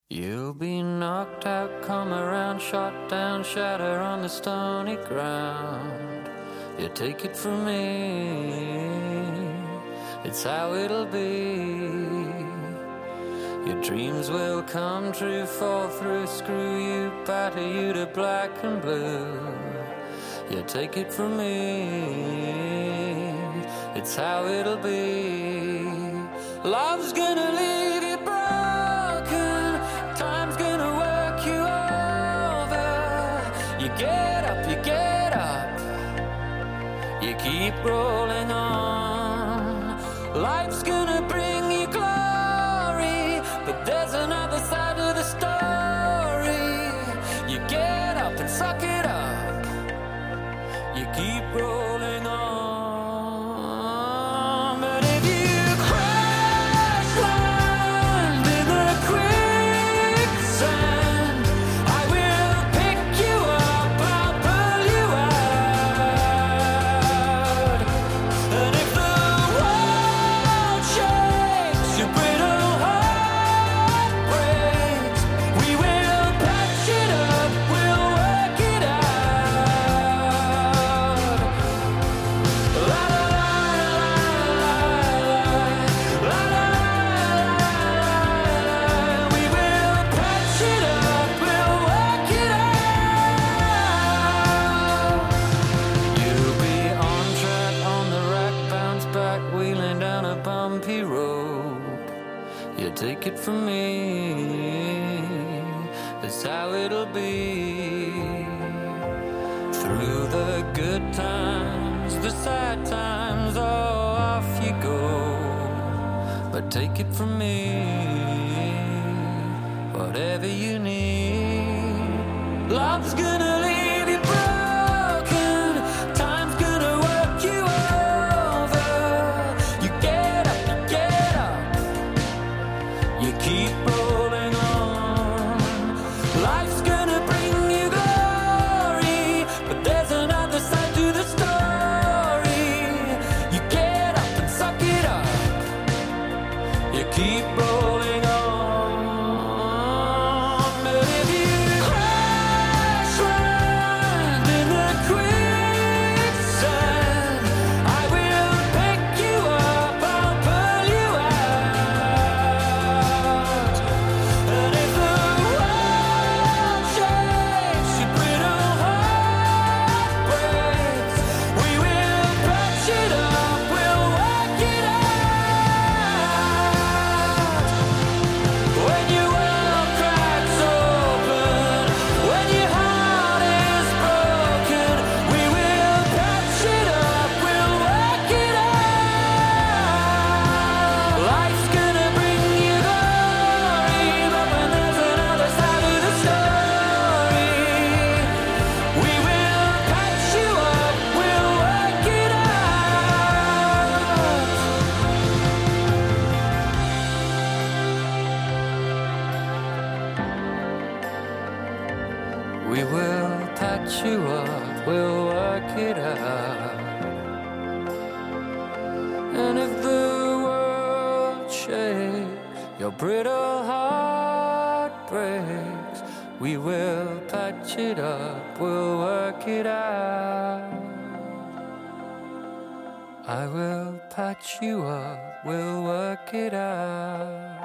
You'll be knocked out, come around, shot down, shatter on the stony ground. You take it from me, it's how it'll be. Your dreams will come true, fall through, screw you, batter you to black and blue. You take it from me, it's how it'll be. Love's gonna leave you broken, time's gonna work you over. You get up, you keep rolling on. Life's gonna bring you glory, but there's another side to the story. You get up and suck it up, you keep rolling on. But if you crash land in the quicksand, I will pick you up, I'll pull you out. And if the world shakes, your brittle heart breaks, we will patch it up, we'll work it out. La la la la la la la. We will patch it up, we'll work it out. You'll be on track, on the rack, bounce back, wheeling down a bumpy road. You take it from me, that's how it'll be. Through the good times, the sad times, oh, off you go. But take it from me, whatever you need. Love's gonna leave you broken, time's gonna work you over. You get up, you keep rolling on. Life's gonna bring you glory, but there's another side to the story. You get up and suck it up, you keep rolling on. But if you crash land in the quicksand, I will pick you up, I'll pull you out. And if the world shakes, your brittle heart breaks, we will patch it up, we'll work it out. When your world cracks open, when your heart is broken, we will patch it up, we'll work it out. Life's gonna bring you glory, but when there's another side to the story, we will patch you up, we'll work it out. We will patch you up, we'll work it out. And if the world shakes, your brittle heart breaks, we will patch it up, we'll work it out. I will patch you up, we'll work it out.